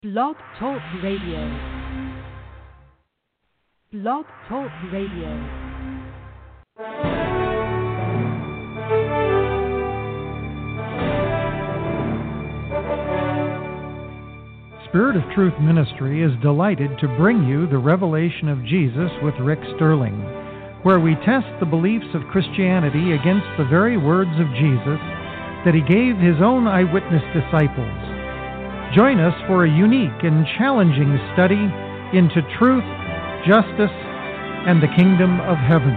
Blog Talk Radio. Blog Talk Radio. Spirit of Truth Ministry is delighted to bring you the Revelation of Jesus with Rick Sterling, where we test the beliefs of Christianity against the very words of Jesus that he gave his own eyewitness disciples. Join us for a unique and challenging study into truth, justice, and the kingdom of heaven.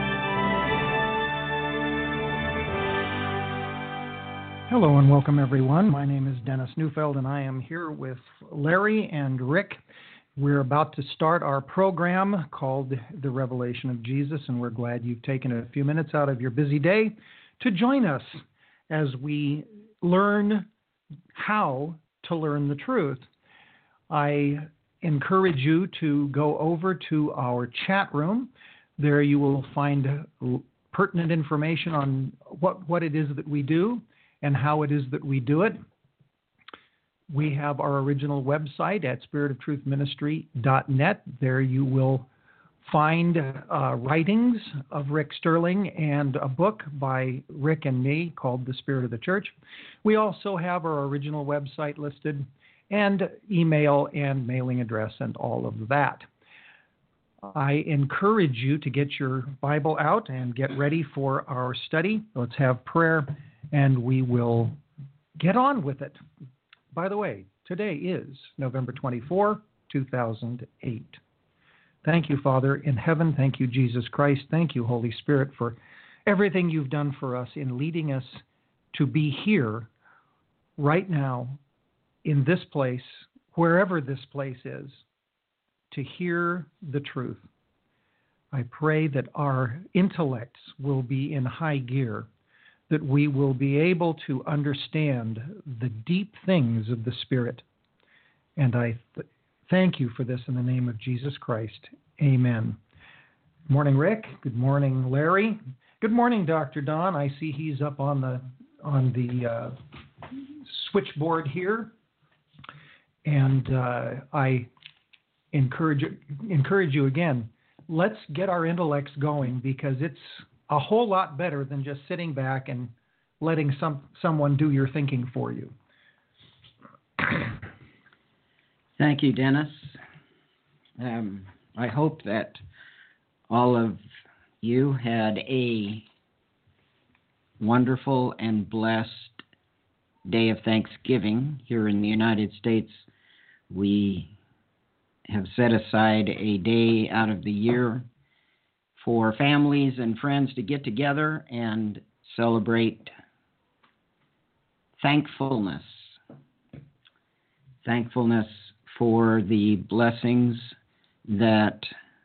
Hello and welcome, everyone. My name is Dennis Neufeld, and I am here with Larry and Rick. We're about to start our program called The Revelation of Jesus, and we're glad you've taken a few minutes out of your busy day to join us as we learn how to learn the truth. I encourage you to go over to our chat room. There you will find pertinent information on what it is that we do and how it is that we do it. We have our original website at spiritoftruthministry.net. There you will find writings of Rick Sterling and a book by Rick and me called The Spirit of the Church. We also have our original website listed and email and mailing address and all of that. I encourage you to get your Bible out and get ready for our study. Let's have prayer and we will get on with it. By the way, today is November 24, 2008. Thank you, Father in heaven. Thank you, Jesus Christ. Thank you, Holy Spirit, for everything you've done for us in leading us to be here right now in this place, wherever this place is, to hear the truth. I pray that our intellects will be in high gear, that we will be able to understand the deep things of the Spirit. And I thank you for this in the name of Jesus Christ. Amen. Good morning, Rick. Good morning, Larry. Good morning, Dr. Don. I see he's up on the switchboard here. And I encourage you again, let's get our intellects going, because it's a whole lot better than just sitting back and letting someone do your thinking for you. Thank you, Dennis. I hope that all of you had a wonderful and blessed day of Thanksgiving. Here in the United States, we have set aside a day out of the year for families and friends to get together and celebrate thankfulness. Thankfulness for the blessings that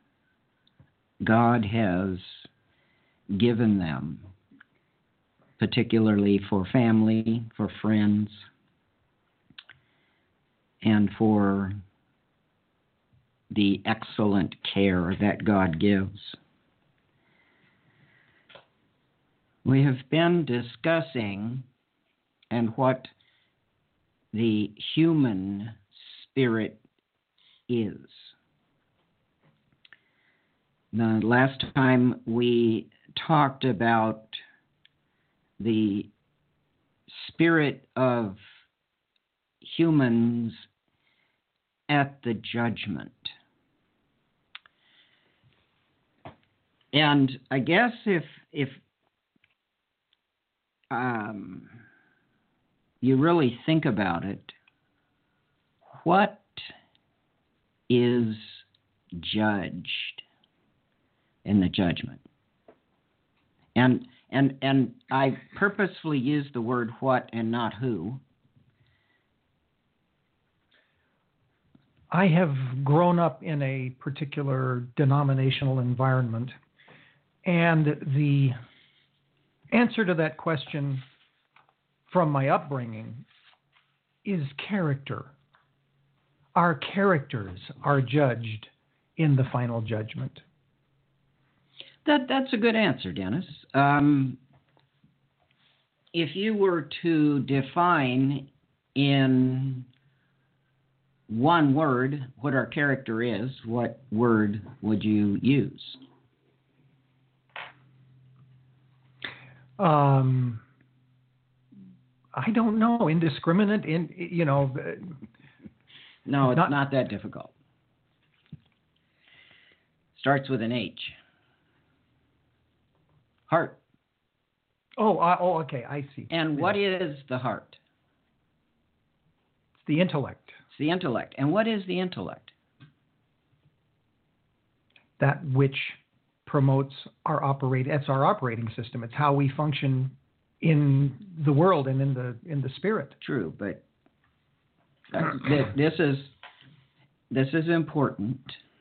God has given them, particularly for family, for friends, and for the excellent care that God gives. We have been discussing and what the human spirit is. The last time we talked about the spirit of humans at the judgment. And I guess if you really think about it, what is judged in the judgment? And I purposefully use the word what and not who. I have grown up in a particular denominational environment, and the answer to that question from my upbringing is character. Our characters are judged in the final judgment. That's a good answer, Dennis. If you were to define in one word what our character is, what word would you use? I don't know. Indiscriminate. No, it's not that difficult. Starts with an H. Heart. Okay. I see. And what is the heart? It's the intellect. It's the intellect. And what is the intellect? That which promotes our operating system. It's how we function in the world and in the spirit. True, but this is important.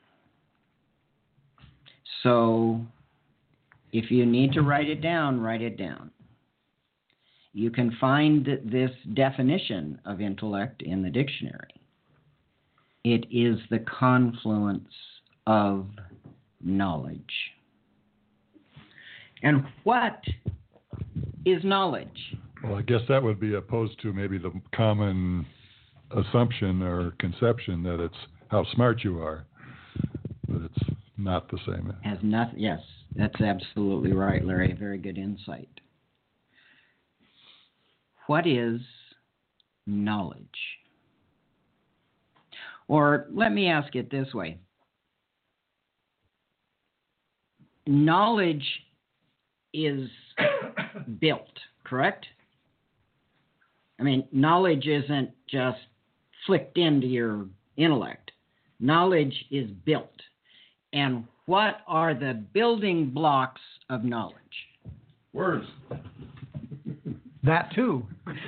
So if you need to write it down, write it down. You can find this definition of intellect in the dictionary. It is the confluence of knowledge. And what is knowledge? Well, I guess that would be opposed to maybe the common assumption or conception that it's how smart you are, but it's not the same. Has nothing. Yes, that's absolutely right, Larry. Very good insight. What is knowledge? Or let me ask it this way. Knowledge is built, correct? I mean, knowledge isn't just flicked into your intellect. Knowledge is built. And what are the building blocks of knowledge? Words. That too.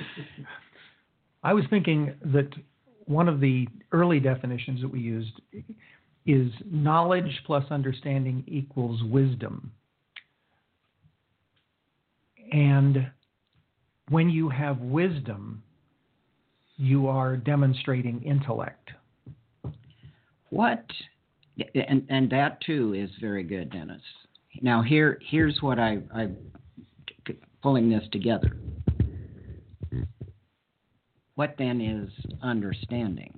I was thinking that one of the early definitions that we used is knowledge plus understanding equals wisdom. And when you have wisdom, you are demonstrating intellect. What? And that too is very good, Dennis. Now here's what I'm pulling this together. What then is understanding?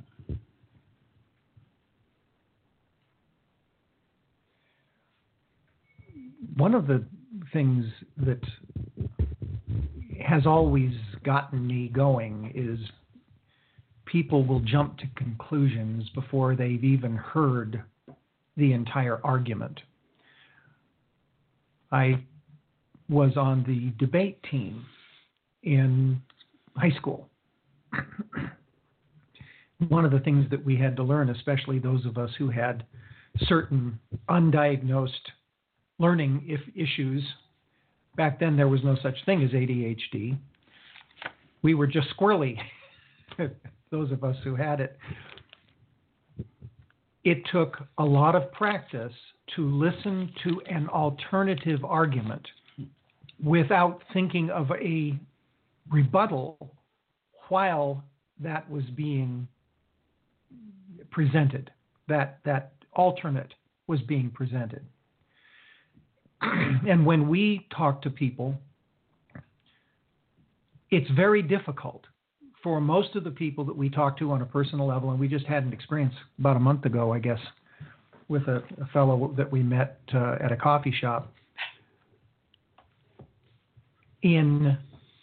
One of the things that has always gotten me going is people will jump to conclusions before they've even heard the entire argument. I was on the debate team in high school. One of the things that we had to learn, especially those of us who had certain undiagnosed learning issues, back then there was no such thing as ADHD. We were just squirrely, those of us who had it. It took a lot of practice to listen to an alternative argument without thinking of a rebuttal while that was being presented, that alternate was being presented. And when we talk to people, it's very difficult for most of the people that we talk to on a personal level, and we just had an experience about a month ago, I guess, with a fellow that we met at a coffee shop. In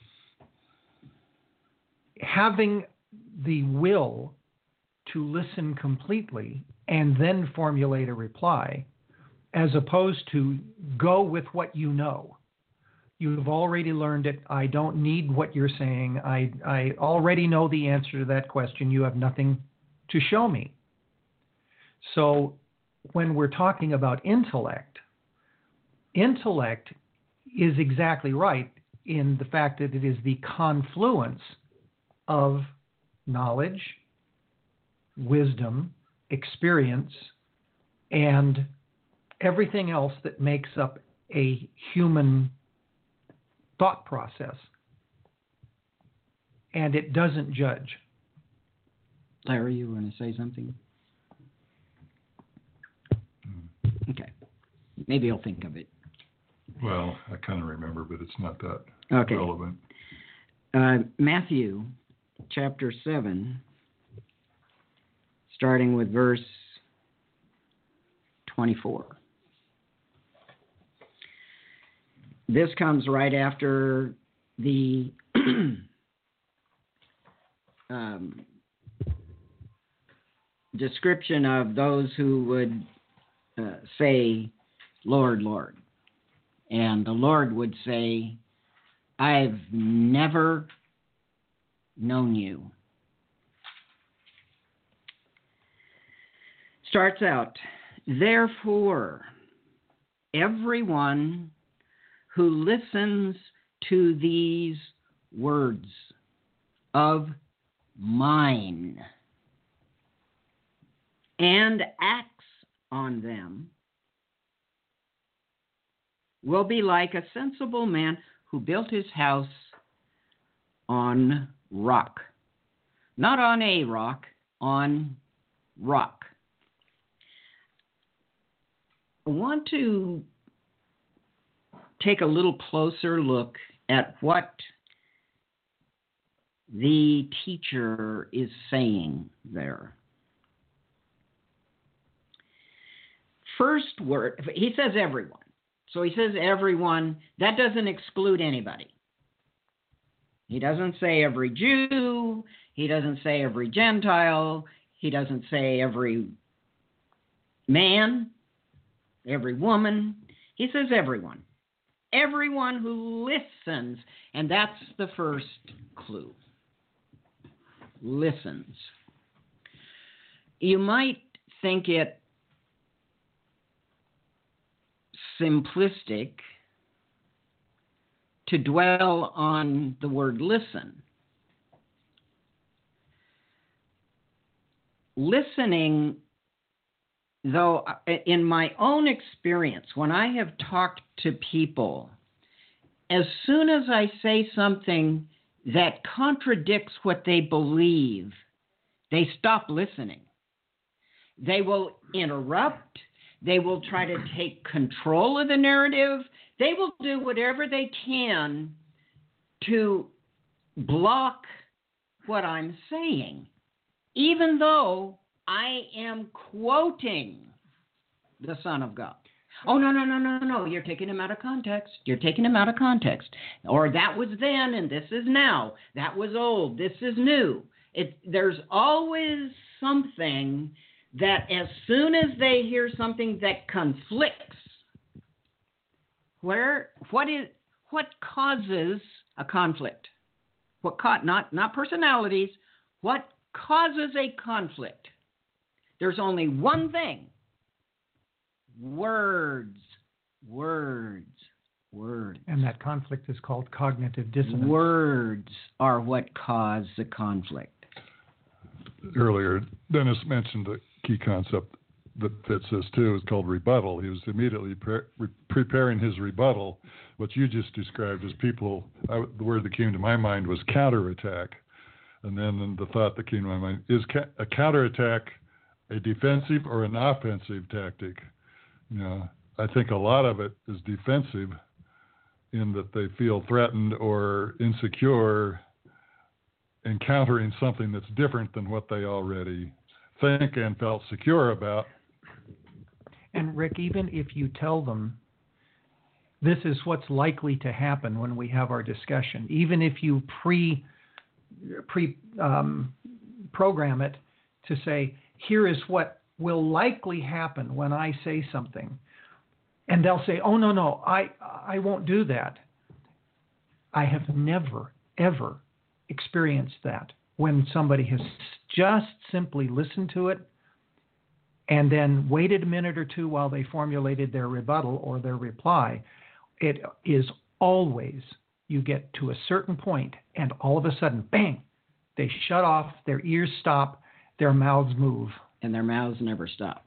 having the will to listen completely and then formulate a reply, as opposed to go with what you know. You've already learned it. I don't need what you're saying. I already know the answer to that question. You have nothing to show me. So when we're talking about intellect is exactly right in the fact that it is the confluence of knowledge, wisdom, experience, and everything else that makes up a human thought process. And it doesn't judge. Larry, you want to say something? Okay. Maybe I'll think of it. Well, I kind of remember, but it's not that relevant. Matthew chapter 7, starting with verse 24. This comes right after the description of those who would say, Lord, Lord. And the Lord would say, I've never known you. Starts out, therefore, everyone who listens to these words of mine and acts on them will be like a sensible man who built his house on rock. Not on a rock, on rock. I want to take a little closer look at what the teacher is saying there. First word, he says everyone. So he says everyone. That doesn't exclude anybody. He doesn't say every Jew. He doesn't say every Gentile. He doesn't say every man, every woman. He says everyone. Everyone who listens. And that's the first clue. Listens. You might think it simplistic to dwell on the word listen. Listening, though, in my own experience, when I have talked to people, as soon as I say something that contradicts what they believe, they stop listening. They will interrupt. They will try to take control of the narrative. They will do whatever they can to block what I'm saying, even though I am quoting the Son of God. Oh, no, you're taking him out of context. You're taking him out of context. Or that was then and this is now. That was old. This is new. There's always something that as soon as they hear something that conflicts, what causes a conflict? Not personalities. What causes a conflict? There's only one thing. Words. And that conflict is called cognitive dissonance. Words are what cause the conflict. Earlier, Dennis mentioned a key concept that fits this too. It's called rebuttal. He was immediately preparing his rebuttal. What you just described as people, the word that came to my mind was counterattack. And then the thought that came to my mind, is a counterattack a defensive or an offensive tactic? I think a lot of it is defensive in that they feel threatened or insecure encountering something that's different than what they already think and felt secure about. And Rick, even if you tell them this is what's likely to happen when we have our discussion, even if you program it to say, here is what will likely happen when I say something, and they'll say, oh, no, I won't do that. I have never, ever experienced that when somebody has just simply listened to it and then waited a minute or two while they formulated their rebuttal or their reply. It is always, you get to a certain point and all of a sudden, bang, they shut off, their ears stop, their mouths move. And their mouths never stop.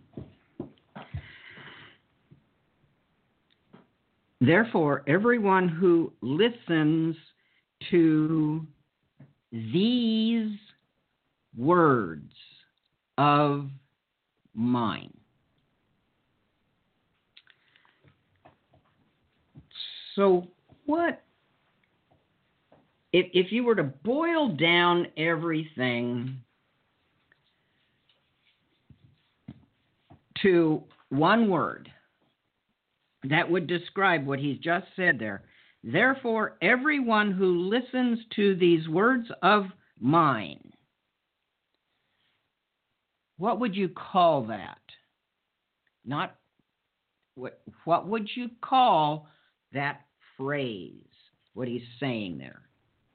Therefore, everyone who listens to these words of mine. So what, if you were to boil down everything to one word that would describe what he's just said there. Therefore, everyone who listens to these words of mine, what would you call that? Not what would you call that phrase? What he's saying there.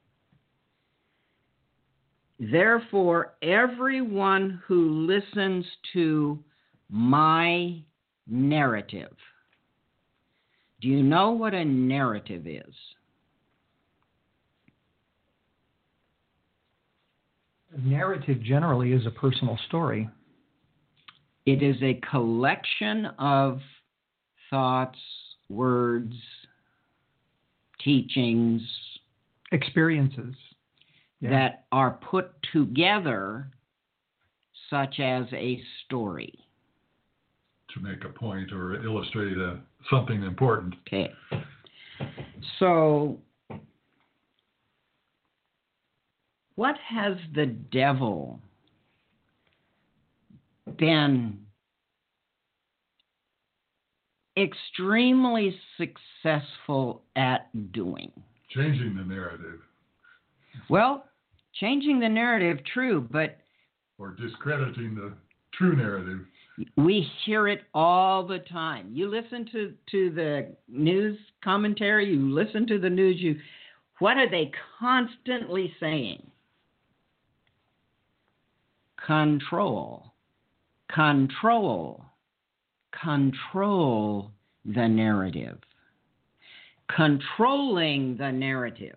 Therefore, everyone who listens to my narrative. Do you know what a narrative is? A narrative generally is a personal story. It is a collection of thoughts, words, teachings, experiences that are put together such as a story. To make a point or illustrate something important. Okay. So, what has the devil been extremely successful at doing? Changing the narrative. Well, changing the narrative, true, but... Or discrediting the true narrative. We hear it all the time. You listen to the news commentary, you listen to the news, what are they constantly saying? Control. Control. Control the narrative. Controlling the narrative.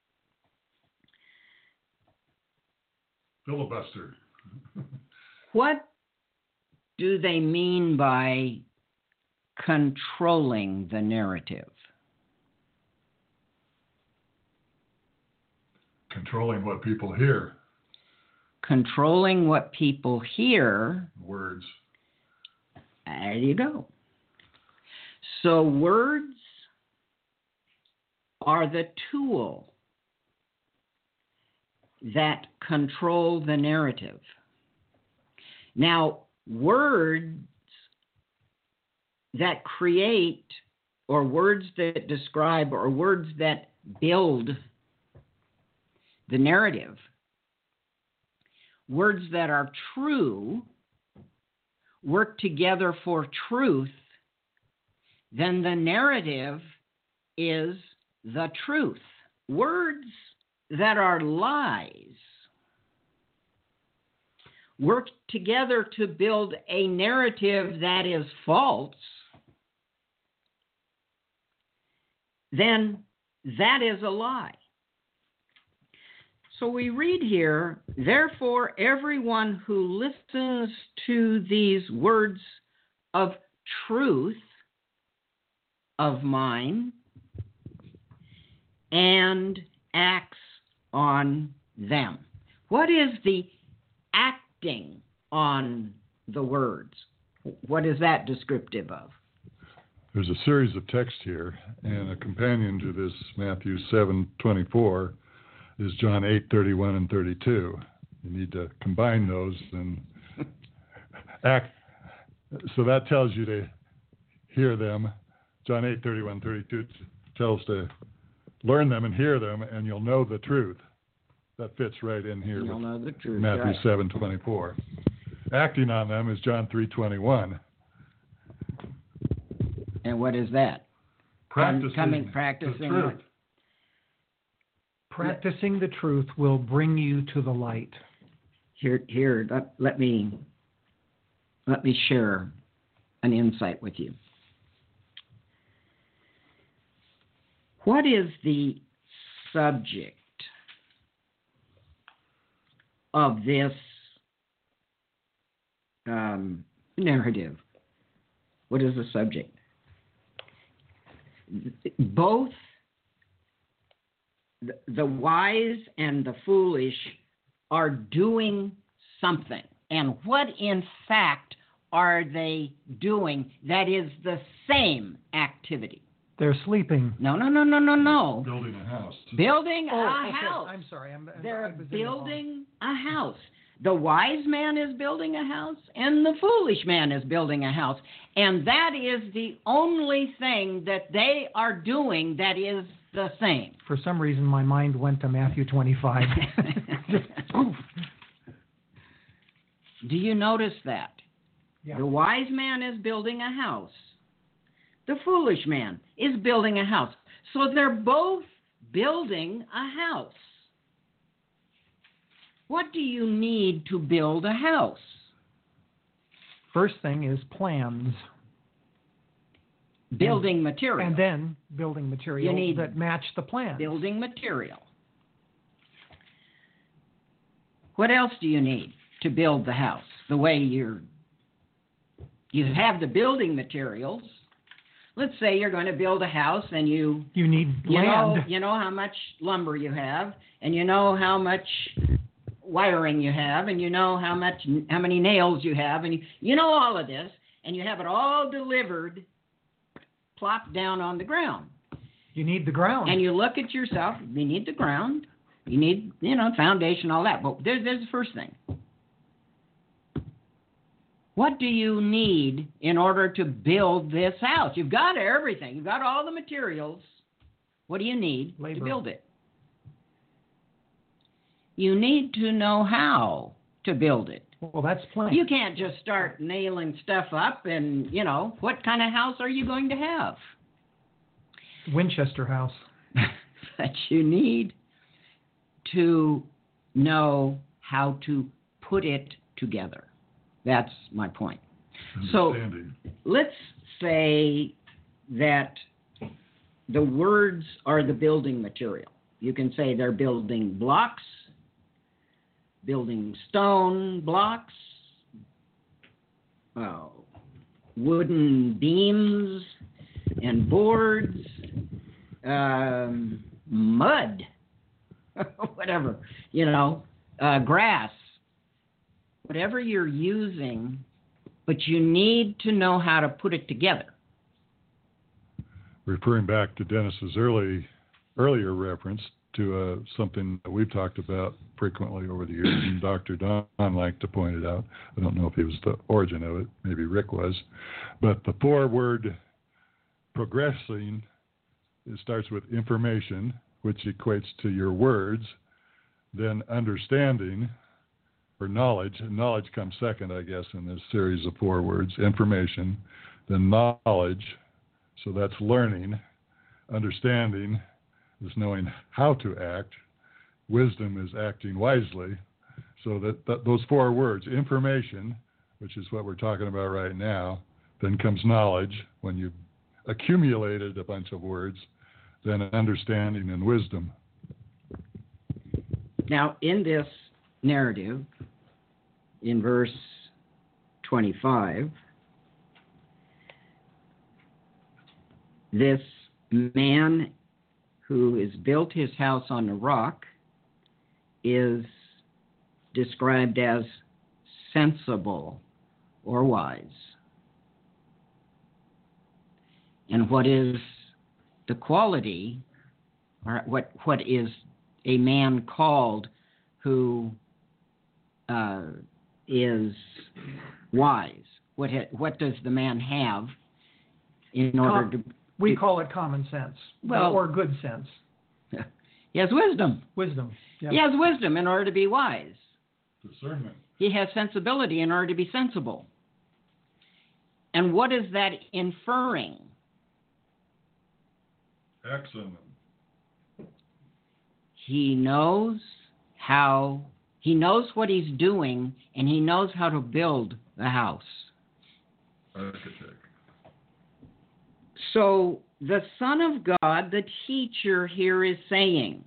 Filibuster. What do they mean by controlling the narrative? Controlling what people hear. Controlling what people hear. Words. There you go. So words are the tool that control the narrative. Now, words that create, or words that describe, or words that build the narrative, words that are true, work together for truth, then the narrative is the truth. Words that are lies work together to build a narrative that is false, then that is a lie. So we read here, therefore, everyone who listens to these words of truth of mine and acts on them. What is the acting on the words? What is that descriptive of? There's a series of texts here, and a companion to this Matthew 7:24 is John 8:31 and 32. You need to combine those and act. So that tells you to hear them. John 8:31, 32 tells to learn them and hear them, and you'll know the truth. That fits right in here You'll know the truth, Matthew right. 7:24. Acting on them is John 3:21. And what is that? Practicing practicing the truth. what? Practicing the truth will bring you to the light. Here. Let me share an insight with you. What is the subject of this narrative? What is the subject? Both the wise and the foolish are doing something. And what, in fact, are they doing that is the same activity? They're sleeping. No. Building a house. Building a okay. house. I'm sorry. They're building a house. The wise man is building a house, and the foolish man is building a house. And that is the only thing that they are doing that is the same. For some reason, my mind went to Matthew 25. Just, poof. Do you notice that? Yeah. The wise man is building a house. The foolish man is building a house. So they're both building a house. What do you need to build a house? First thing is plans. Building material. And then building material that match the plans. Building material. What else do you need to build the house? The way you have the building materials. Let's say you're going to build a house and you need land. You know how much lumber you have, and you know how much wiring you have, and you know how many nails you have, and you know all of this, and you have it all delivered, plopped down on the ground. You need the ground. And you look at yourself, you need the ground, you need, foundation, all that. But there's the first thing. What do you need in order to build this house? You've got everything. You've got all the materials. What do you need Labor. to build it? You need to know how to build it. Well, that's planned. You can't just start nailing stuff up and, what kind of house are you going to have? Winchester House. But you need to know how to put it together. That's my point. So let's say that the words are the building material. You can say they're building blocks, building stone blocks, wooden beams and boards, mud, whatever, grass, whatever you're using, but you need to know how to put it together. Referring back to Dennis's earlier reference to something that we've talked about frequently over the years, and Dr. Don liked to point it out. I don't know if he was the origin of it. Maybe Rick was. But the four-word progressing, it starts with information, which equates to your words, then understanding, or knowledge. And knowledge comes second, I guess, in this series of four words. Information, then knowledge, so that's learning. Understanding is knowing how to act. Wisdom is acting wisely. So that those four words, information, which is what we're talking about right now, then comes knowledge, when you've accumulated a bunch of words, then understanding and wisdom. Now, in this narrative, in verse 25, this man who has built his house on the rock is described as sensible or wise. And what is the quality, or what is a man called who is wise? What does the man have in order to... We call it common sense, or good sense. He has wisdom. Wisdom. Yeah. He has wisdom in order to be wise. Discernment. He has sensibility in order to be sensible. And what is that inferring? Excellent. He knows what he's doing, and he knows how to build the house. Architect. So the Son of God, the teacher here, is saying,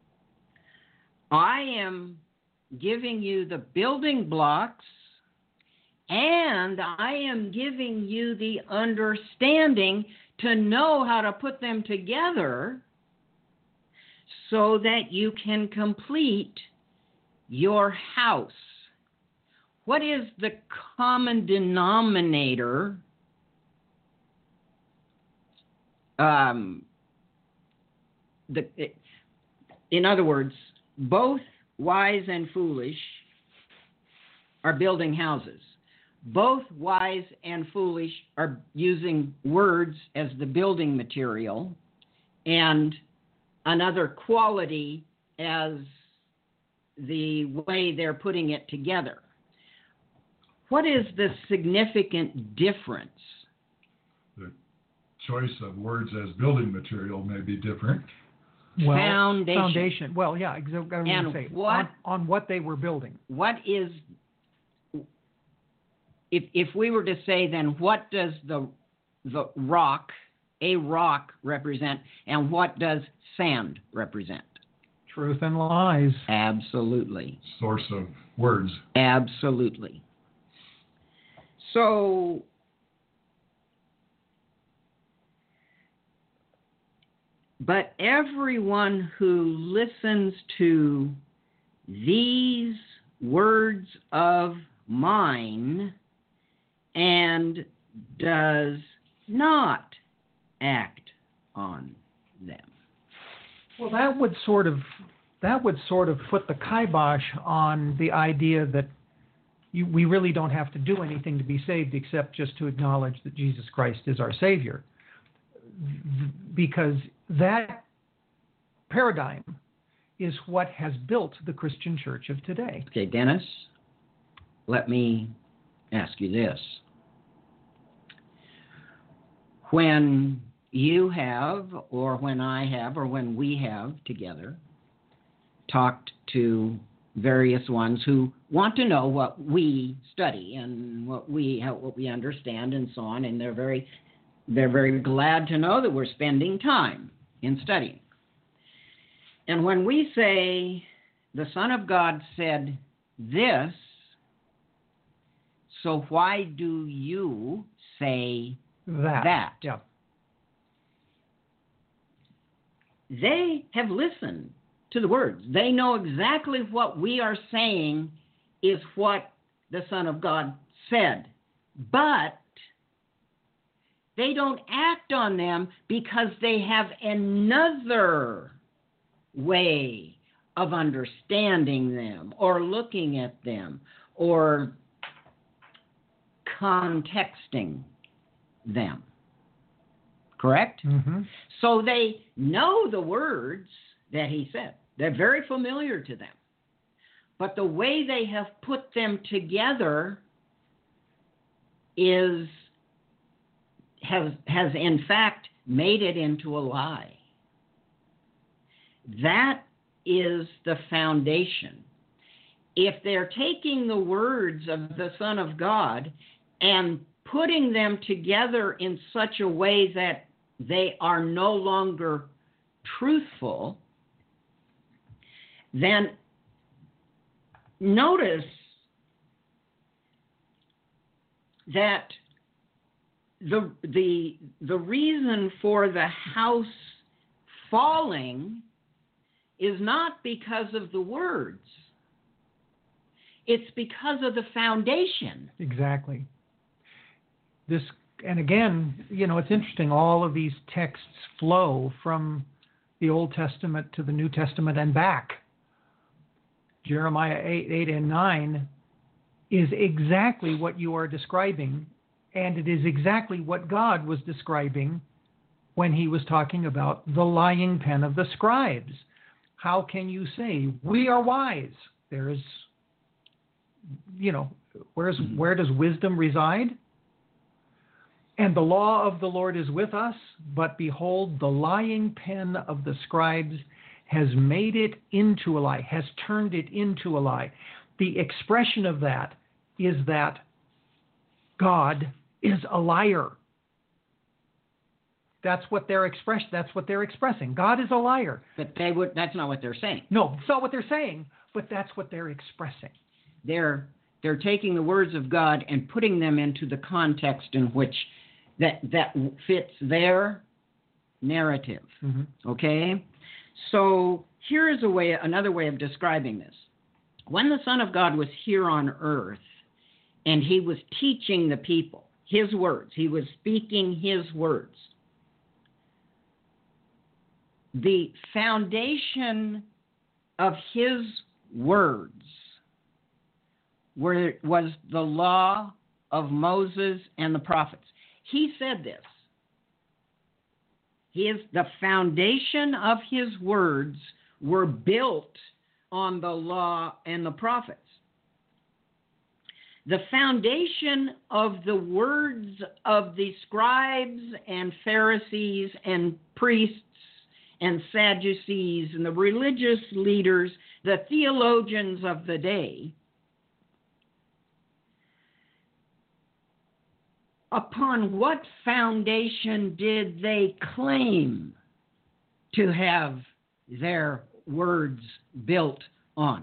I am giving you the building blocks, and I am giving you the understanding to know how to put them together so that you can complete your house. What is the common denominator? In other words, both wise and foolish are building houses. Both wise and foolish are using words as the building material and another quality as the way they're putting it together. What is the significant difference? The choice of words as building material may be different. Well, Foundation. Well, yeah, exactly. And say, what on what they were building. What is, if we were to say, then what does the rock, a rock, represent, and what does sand represent? Truth and lies. Absolutely. Source of words. Absolutely. So, but everyone who listens to these words of mine and does not act on them. Well, that would sort of put the kibosh on the idea that we really don't have to do anything to be saved except just to acknowledge that Jesus Christ is our Savior. Because that paradigm is what has built the Christian church of today. Okay, Dennis, let me ask you this. When you have, or when I have, or when we have together talked to various ones who want to know what we study and what we understand and so on, and they're very glad to know that we're spending time in studying. And when we say the Son of God said this, so why do you say that? Yeah. They have listened to the words. They know exactly what we are saying is what the Son of God said. But they don't act on them because they have another way of understanding them or looking at them or contexting them. Correct? Mm-hmm. So they know the words that he said. They're very familiar to them. But the way they have put them together has in fact made it into a lie. That is the foundation. If they're taking the words of the Son of God and putting them together in such a way that they are no longer truthful, then notice that the reason for the house falling is not because of the words. It's because of the foundation. Exactly. And again, it's interesting, all of these texts flow from the Old Testament to the New Testament and back. Jeremiah 8 and 9 is exactly what you are describing, and it is exactly what God was describing when he was talking about the lying pen of the scribes. How can you say, we are wise? There is, where does wisdom reside? And the law of the Lord is with us, but behold, the lying pen of the scribes has made it into a lie, has turned it into a lie. The expression of that is that God is a liar. That's what they're expressing. God is a liar. But that's not what they're saying. No, it's not what they're saying, but that's what they're expressing. They're taking the words of God and putting them into the context in which that fits their narrative. Mm-hmm. Okay? So here is another way of describing this. When the Son of God was here on earth and he was teaching the people his words, he was speaking his words, the foundation of his words was the law of Moses and the prophets. He said this. The foundation of his words were built on the law and the prophets. The foundation of the words of the scribes and Pharisees and priests and Sadducees and the religious leaders, the theologians of the day, upon what foundation did they claim to have their words built on?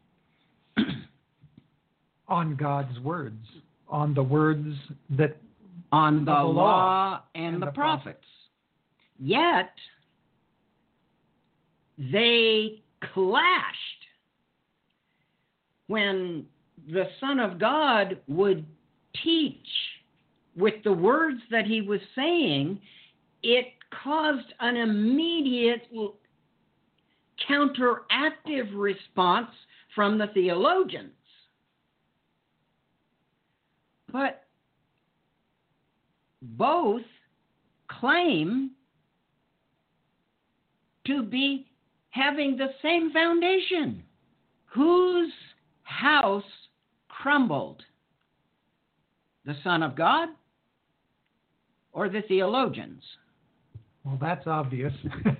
On God's words, on the words that... On the law and the prophets. Yet, they clashed when the Son of God would teach with the words that he was saying. It caused an immediate counteractive response from the theologians. But both claim to be having the same foundation. Whose house crumbled? The Son of God or the theologians? Well, that's obvious.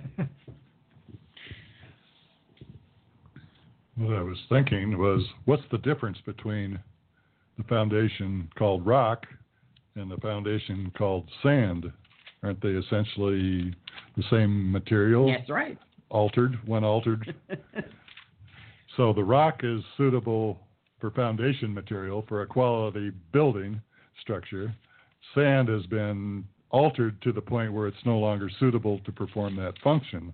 What I was thinking was, what's the difference between the foundation called rock and the foundation called sand? Aren't they essentially the same material? That's right. Altered, when altered. So the rock is suitable for foundation material for a quality building structure. Sand has been altered to the point where it's no longer suitable to perform that function.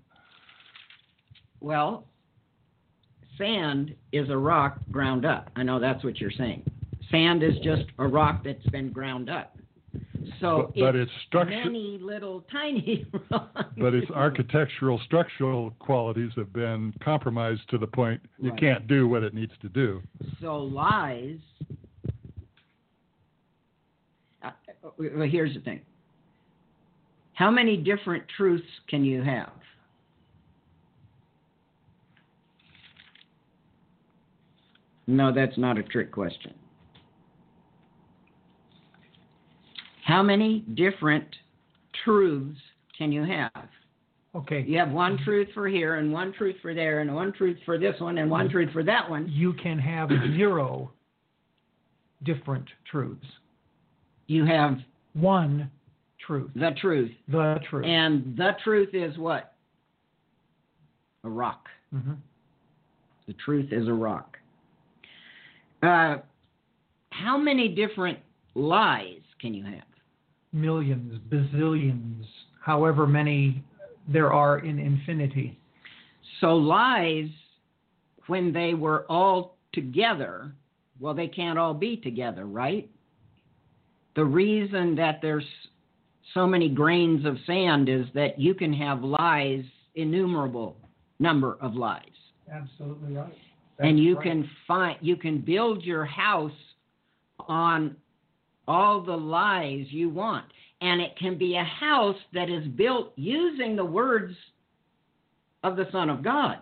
Well, sand is a rock ground up. I know that's what you're saying. Sand is just a rock that's been ground up. So but its structure, many little tiny rocks. But its architectural, structural qualities have been compromised to the point you can't do what it needs to do. So lies. Well, here's the thing. How many different truths can you have? No, that's not a trick question. How many different truths can you have? Okay. You have one truth for here and one truth for there and one truth for this one and one truth for that one. You can have 0 different truths. You have one truth. The truth. The truth. And the truth is what? A rock. Mm-hmm. The truth is a rock. How many different lies can you have? Millions, bazillions, however many there are in infinity. So lies, when they were all together, well, they can't all be together, right? The reason that there's so many grains of sand is that you can have lies, innumerable number of lies. Absolutely right. And you can build your house on all the lies you want. And it can be a house that is built using the words of the Son of God.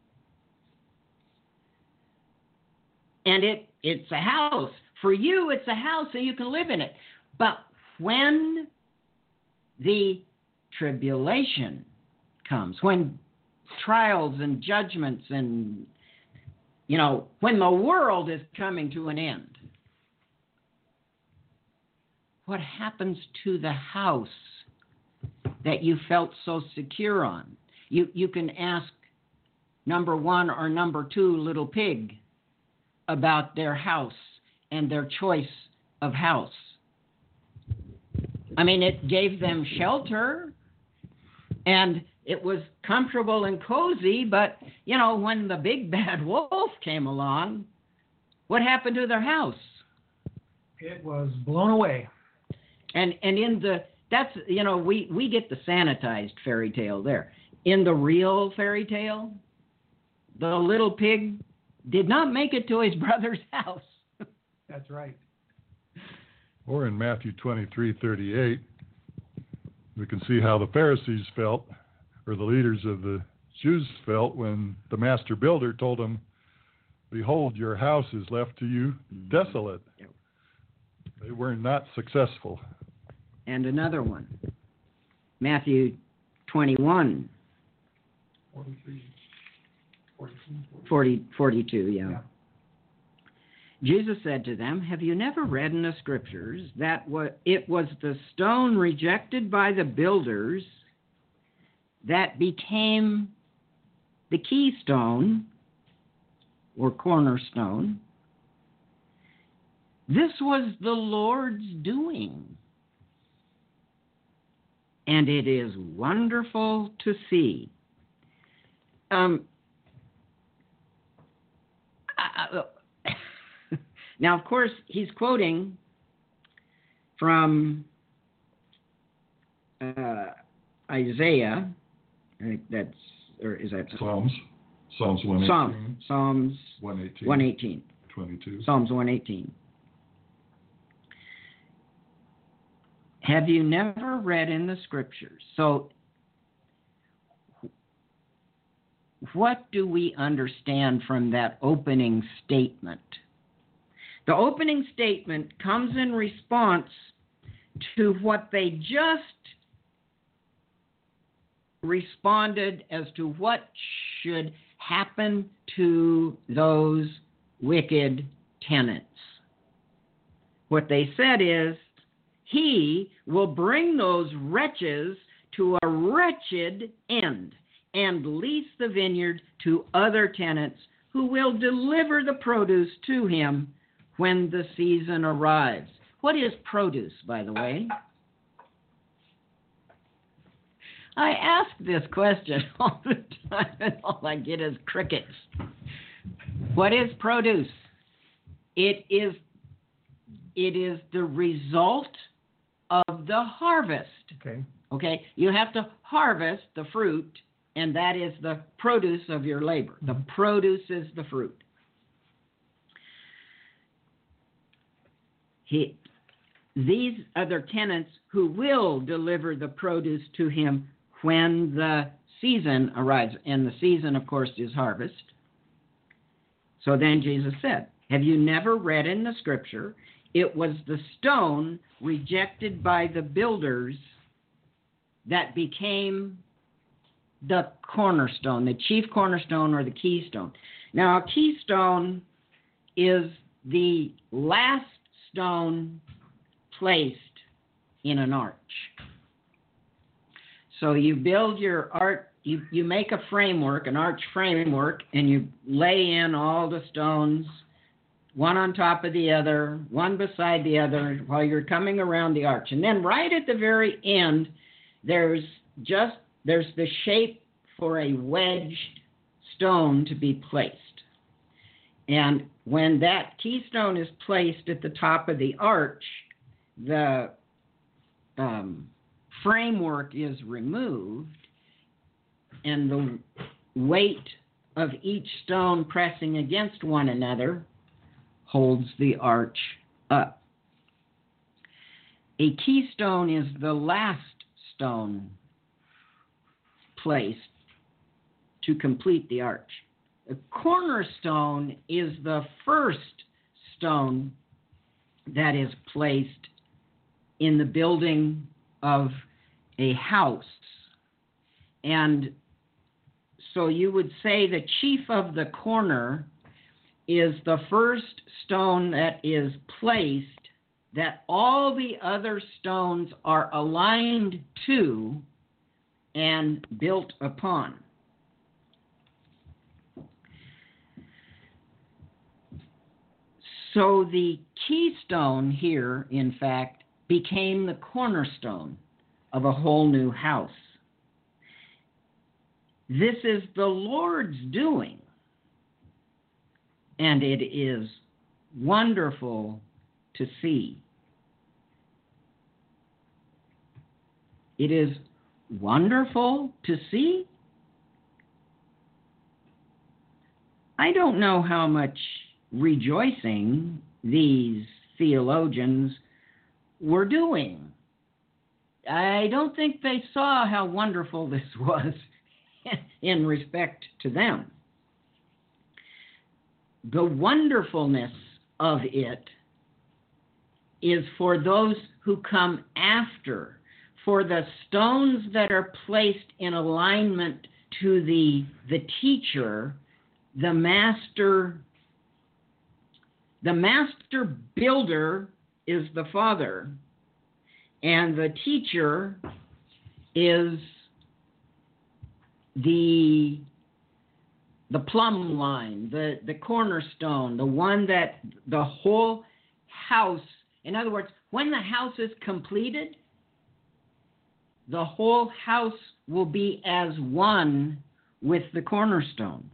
And it's a house. For you, it's a house so you can live in it. But when the tribulation comes, when trials and judgments and, when the world is coming to an end, what happens to the house that you felt so secure on? You can ask number 1 or number 2 little pig about their house and their choice of house. I mean, it gave them shelter and it was comfortable and cozy, but, when the big bad wolf came along, what happened to their house? It was blown away. And in we get the sanitized fairy tale there. In the real fairy tale, the little pig did not make it to his brother's house. That's right. Or in Matthew 23:38, we can see how the Pharisees felt, or the leaders of the Jews felt, when the master builder told them, "Behold, your house is left to you desolate." Yep. They were not successful. And another one, Matthew 21, 42, yeah. Jesus said to them, "Have you never read in the Scriptures that it was the stone rejected by the builders that became the keystone or cornerstone? This was the Lord's doing, and it is wonderful to see." Now, of course, he's quoting from Isaiah. I think that's, or is that Psalms 118. Psalms 118. 22. Psalms 118. Have you never read in the Scriptures? So, what do we understand from that opening statement? The opening statement comes in response to what they just responded as to what should happen to those wicked tenants. What they said is, He will bring those wretches to a wretched end and lease the vineyard to other tenants who will deliver the produce to him when the season arrives. What is produce, by the way? I ask this question all the time, and all I get is crickets. What is produce? It is the result of the harvest. Okay? You have to harvest the fruit, and that is the produce of your labor. The produce is the fruit. These other tenants who will deliver the produce to him when the season arrives. And the season, of course, is harvest. So then Jesus said, have you never read in the Scripture, it was the stone rejected by the builders that became the cornerstone, the chief cornerstone or the keystone. Now, a keystone is the last stone placed in an arch. So you build your arch, you make a framework, an arch framework, and you lay in all the stones, one on top of the other, one beside the other, while you're coming around the arch. And then right at the very end, there's the shape for a wedged stone to be placed. And when that keystone is placed at the top of the arch, the framework is removed, and the weight of each stone pressing against one another holds the arch up. A keystone is the last stone placed to complete the arch. A cornerstone is the first stone that is placed in the building of a house. And so you would say the chief of the corner is the first stone that is placed that all the other stones are aligned to and built upon. So the keystone here, in fact, became the cornerstone of a whole new house. This is the Lord's doing, and it is wonderful to see. It is wonderful to see. I don't know how much rejoicing these theologians were doing. I don't think they saw how wonderful this was in respect to them. The wonderfulness of it is for those who come after, for the stones that are placed in alignment to the teacher, the master builder is the Father, and the teacher is the plumb line, the cornerstone, the one that the whole house, in other words, when the house is completed, the whole house will be as one with the cornerstone.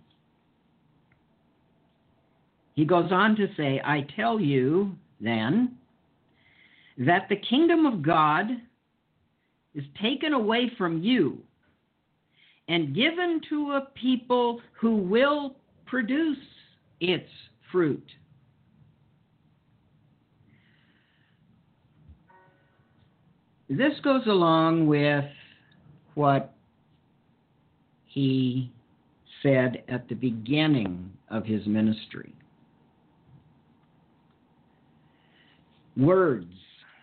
He goes on to say, I tell you then that the kingdom of God is taken away from you and given to a people who will produce its fruit. This goes along with what he said at the beginning of his ministry. Words.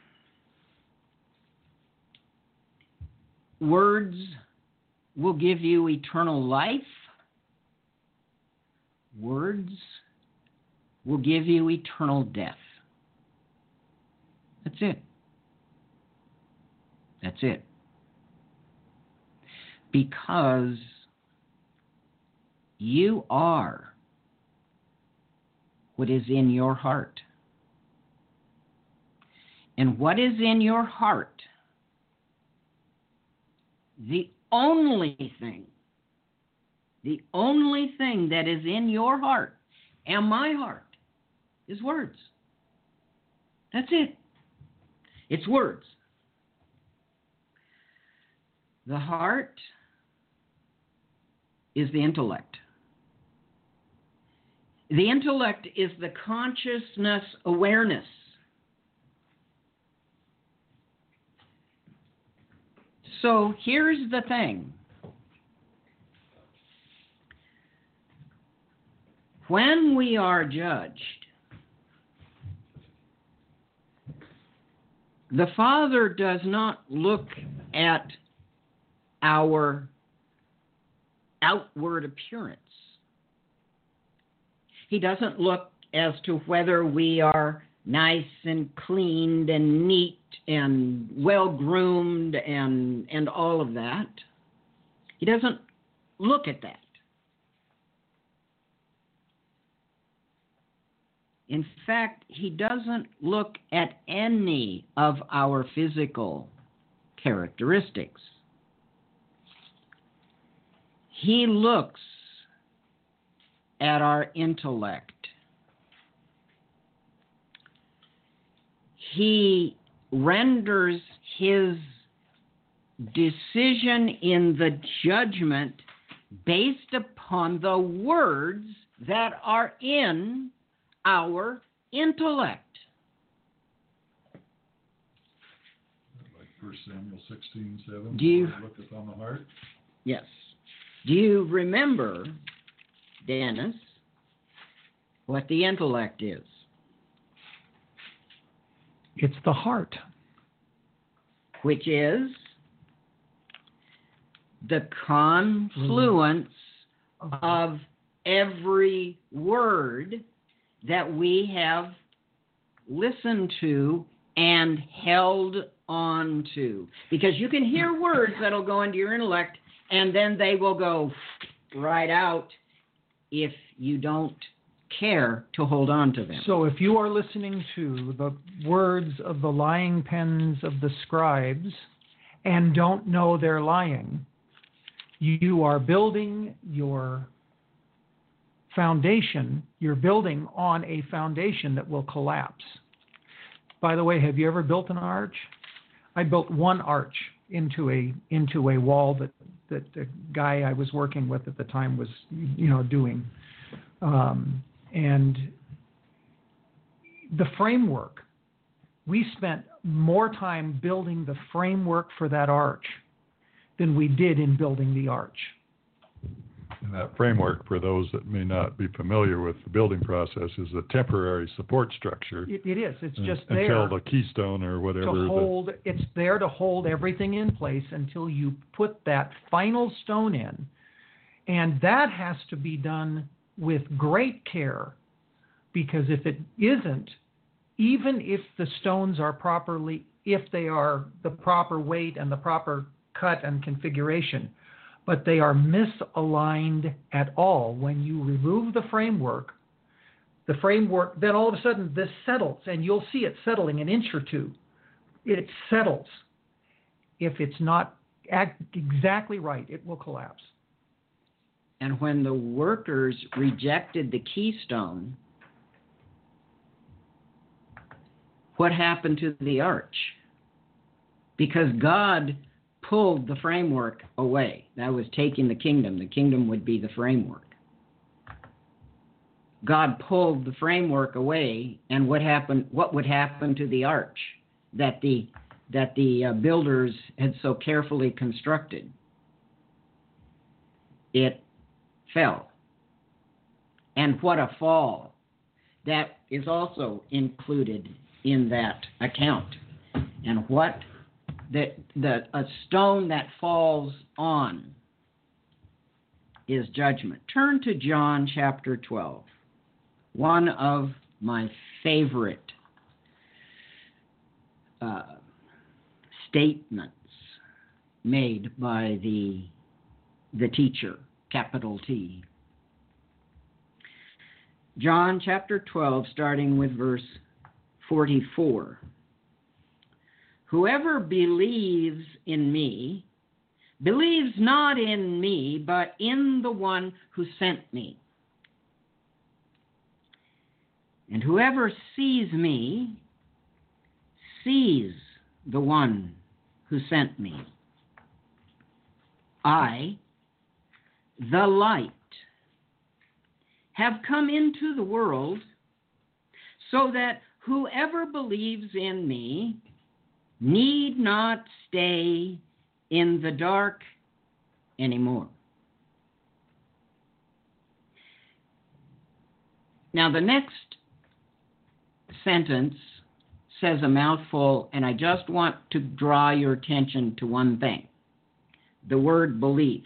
Words will give you eternal life. Words will give you eternal death. That's it. That's it. Because you are what is in your heart. And what is in your heart, the only thing that is in your heart and my heart is words. That's it. It's words. The heart is the intellect. The intellect is the consciousness awareness. So here's the thing. When we are judged, the Father does not look at our outward appearance. He doesn't look as to whether we are nice and cleaned and neat and well-groomed and all of that. He doesn't look at that. In fact, he doesn't look at any of our physical characteristics. He looks at our intellect. He renders his decision in the judgment based upon the words that are in our intellect. Like 1 Samuel 16:7. Do you look upon the heart? Yes. Do you remember, Dennis, what the intellect is? It's the heart. Which is the confluence of every word that we have listened to and held on to. Because you can hear words that'll go into your intellect and then they will go right out if you don't care to hold on to them. So if you are listening to the words of the lying pens of the scribes and don't know they're lying, you are building your foundation. You're building on a foundation that will collapse. By the way, have you ever built an arch? I built one arch into a wall that the guy I was working with at the time was, doing. And the framework. We spent more time building the framework for that arch than we did in building the arch. And that framework, for those that may not be familiar with the building process, is a temporary support structure. It is. It's just there. Until the keystone or whatever. To hold, it's there to hold everything in place until you put that final stone in. And that has to be done with great care, because if it isn't, even if the stones are properly, if they are the proper weight and the proper cut and configuration, but they are misaligned at all, when you remove the framework, then all of a sudden this settles, and you'll see it settling an inch or two. It settles. If it's not exactly right, it will collapse. And when the workers rejected the keystone, what happened to the arch? Because God pulled the framework away. That was taking the kingdom. The kingdom would be the framework. God pulled the framework away, and what happened? What would happen to the arch that the builders had so carefully constructed? It fell. And what a fall. That is also included in that account. And what a stone that falls on is judgment. Turn to John chapter 12. One of my favorite statements made by the teacher, capital T. John chapter 12, starting with verse 44. Whoever believes in me believes not in me, but in the one who sent me. And whoever sees me sees the one who sent me. I, the light, have come into the world so that whoever believes in me need not stay in the dark anymore. Now, the next sentence says a mouthful, and I just want to draw your attention to one thing: the word belief.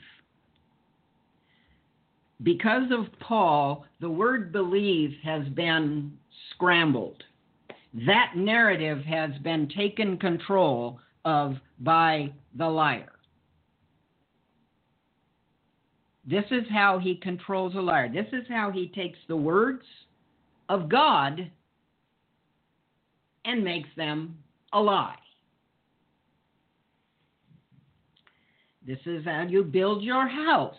Because of Paul, the word believe has been scrambled. That narrative has been taken control of by the liar. This is how he controls a liar. This is how he takes the words of God and makes them a lie. This is how you build your house.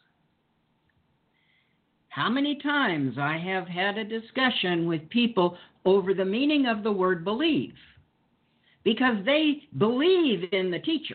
How many times I have had a discussion with people over the meaning of the word believe, because they believe in the teacher.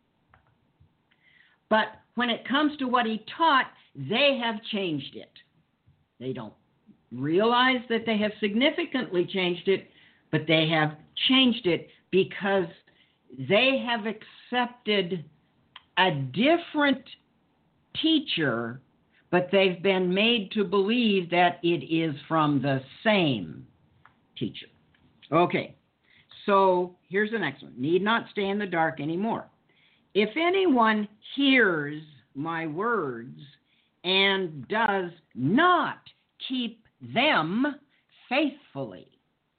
But when it comes to what he taught, they have changed it. They don't realize that they have significantly changed it, but they have changed it because they have accepted a different teacher, but they've been made to believe that it is from the same teacher. Okay, so here's the next one. Need not stay in the dark anymore. If anyone hears my words and does not keep them faithfully,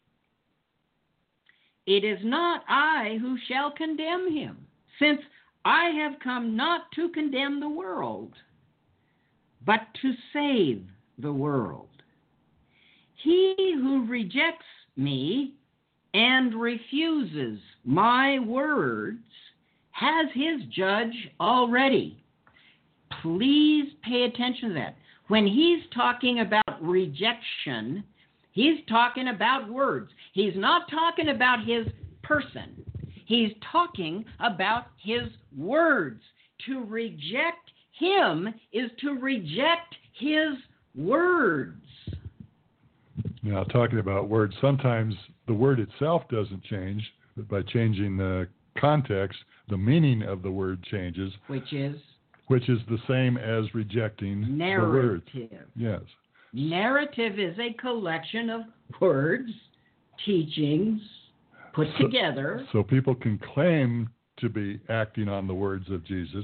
it is not I who shall condemn him, since I have come not to condemn the world, but to save the world. He who rejects me and refuses my words has his judge already. Please pay attention to that. When he's talking about rejection, he's talking about words. He's not talking about his person. He's talking about his words. To reject him is to reject his words. Now, talking about words, sometimes the word itself doesn't change, but by changing the context, the meaning of the word changes. Which is the same as rejecting narrative. the word. Yes. Narrative is a collection of words, teachings, put together. So people can claim to be acting on the words of Jesus,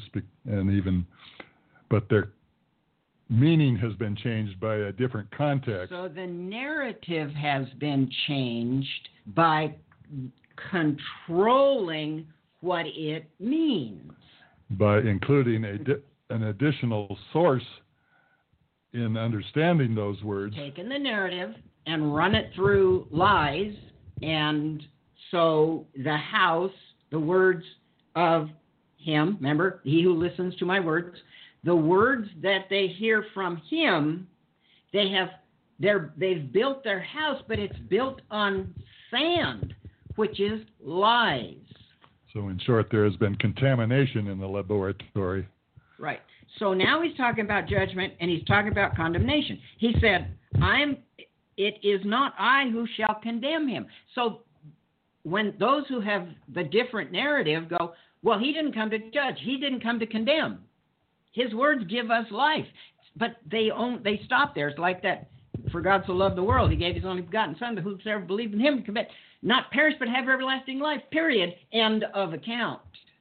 but their meaning has been changed by a different context. So the narrative has been changed by controlling what it means. By including an additional source in understanding those words. Taking the narrative and run it through lies, and so the house, the words of him, remember, he who listens to my words, the words that they hear from him, they've built their house, but it's built on sand, which is lies. So in short, there has been contamination in the laboratory. Right. So now he's talking about judgment, and he's talking about condemnation. He said, it is not I who shall condemn him. So when those who have the different narrative go, well, he didn't come to judge. He didn't come to condemn. His words give us life. But they stop there. It's like that, for God so loved the world, he gave his only begotten Son, that whosoever believed in him commit not perish but have everlasting life, period, end of account.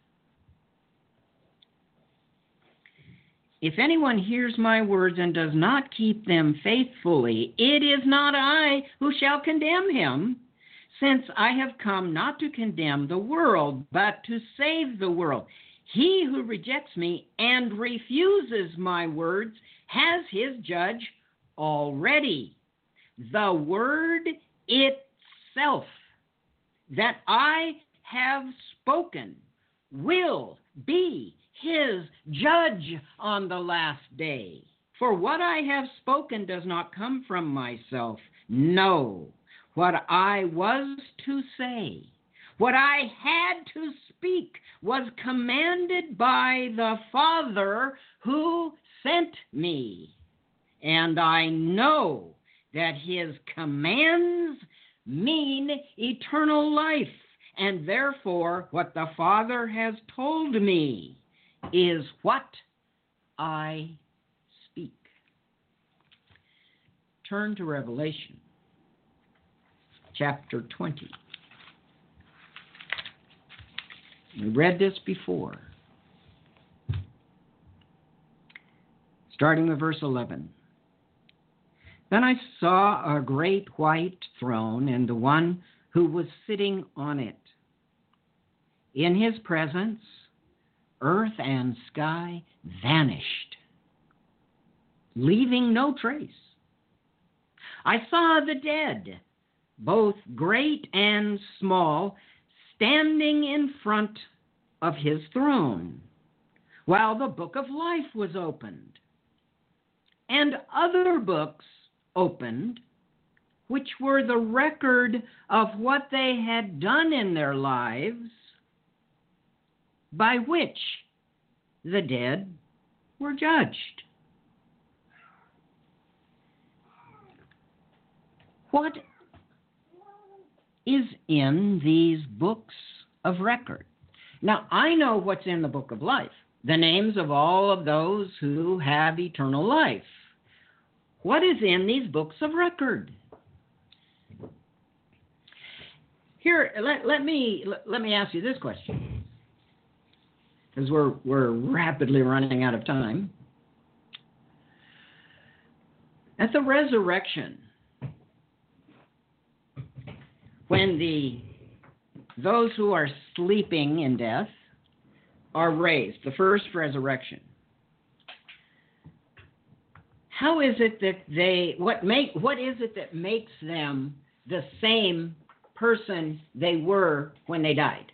If anyone hears my words and does not keep them faithfully, it is not I who shall condemn him, since I have come not to condemn the world, but to save the world. He who rejects me and refuses my words has his judge already. The word itself that I have spoken will be his judge on the last day. For what I have spoken does not come from myself. No, what I was to say, what I had to speak, was commanded by the Father who sent me. And I know that his commands mean eternal life, and therefore what the Father has told me is what I speak. Turn to Revelation chapter 20. We read this before. Starting with verse 11. Then I saw a great white throne and the one who was sitting on it. In his presence, earth and sky vanished, leaving no trace. I saw the dead, both great and small, standing in front of his throne, while the book of life was opened. And other books opened, which were the record of what they had done in their lives, by which the dead were judged. What is in these books of record? Now, I know what's in the book of life, the names of all of those who have eternal life. What is in these books of record? Here, let me ask you this question, because we're rapidly running out of time. At the resurrection, when those who are sleeping in death are raised, the first resurrection, how is it that what is it that makes them the same person they were when they died?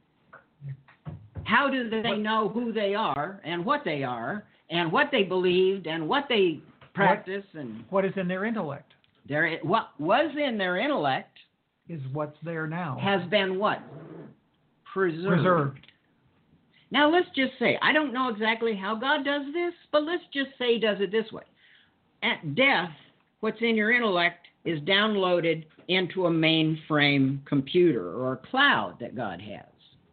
How do they know who they are and what they believed and what they practice? And what is in their intellect? What was in their intellect is what's there now. Has been what? Preserved. Now let's just say, I don't know exactly how God does this, but let's just say he does it this way. At death, what's in your intellect is downloaded into a mainframe computer or a cloud that God has.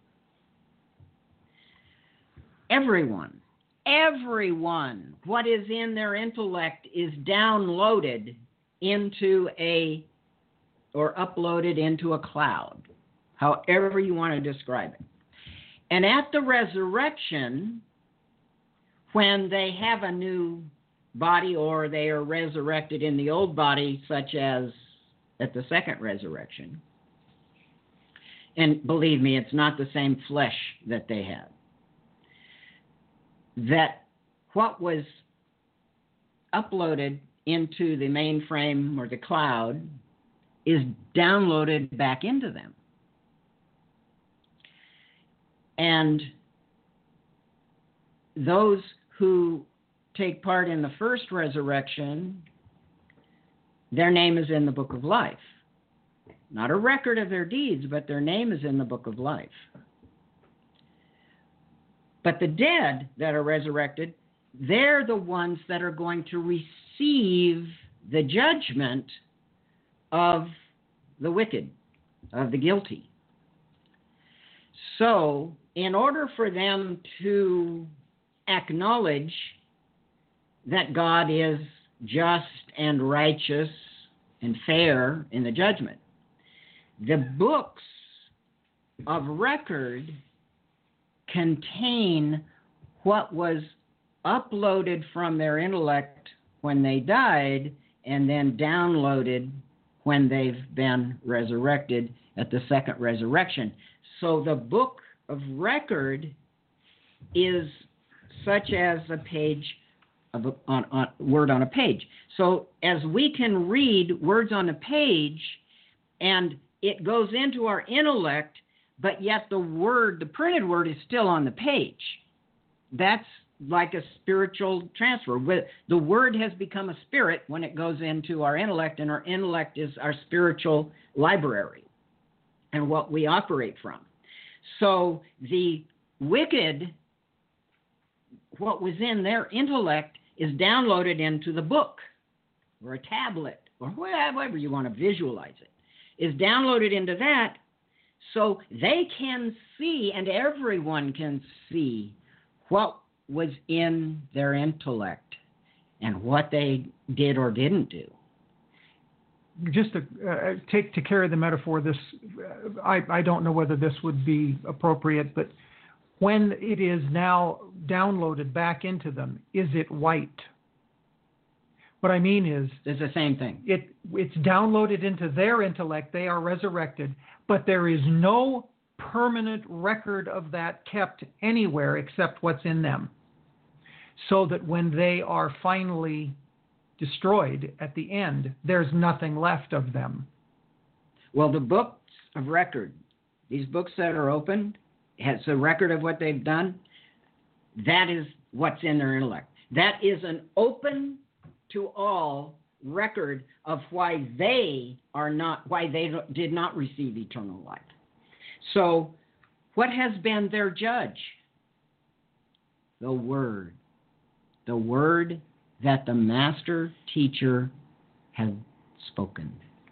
Everyone, what is in their intellect is downloaded into or uploaded into a cloud, however you want to describe it. And at the resurrection, when they have a new body or they are resurrected in the old body, such as at the second resurrection, and believe me, it's not the same flesh that they had, that what was uploaded into the mainframe or the cloud is downloaded back into them. And those who take part in the first resurrection, their name is in the book of life. Not a record of their deeds, but their name is in the book of life. But the dead that are resurrected, they're the ones that are going to receive the judgment of the wicked, of the guilty. So, in order for them to acknowledge that God is just and righteous and fair in the judgment, the books of record contain what was uploaded from their intellect when they died and then downloaded when they've been resurrected at the second resurrection. So the book of record is such as a page of word on a page. So as we can read words on a page and it goes into our intellect, but yet the printed word is still on the page. That's like a spiritual transfer. The word has become a spirit when it goes into our intellect, and our intellect is our spiritual library and what we operate from. So the wicked, what was in their intellect, is downloaded into the book or a tablet or however you want to visualize it, is downloaded into that so they can see and everyone can see what was in their intellect and what they did or didn't do. Just to carry the metaphor, I don't know whether this would be appropriate, but when it is now downloaded back into them, is it white? What I mean is, it's the same thing. It's downloaded into their intellect. They are resurrected, but there is no permanent record of that kept anywhere except what's in them. So that when they are finally destroyed at the end, there's nothing left of them. Well, the books of record, these books that are opened, has a record of what they've done. That is what's in their intellect. That is an open to all record of why they did not receive eternal life. So, what has been their judge? The Word. The Word that the Master Teacher has spoken.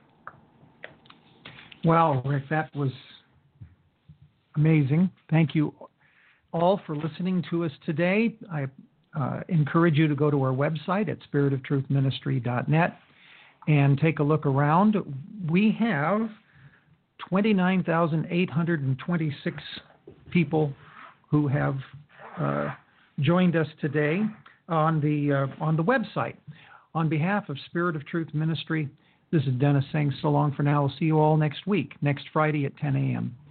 Wow, Rick, that was amazing. Thank you all for listening to us today. I encourage you to go to our website at spiritoftruthministry.net and take a look around. We have 29,826 people who have joined us today on the website. On behalf of Spirit of Truth Ministry, this is Dennis saying so long for now. We'll see you all next week, next Friday at 10 a.m.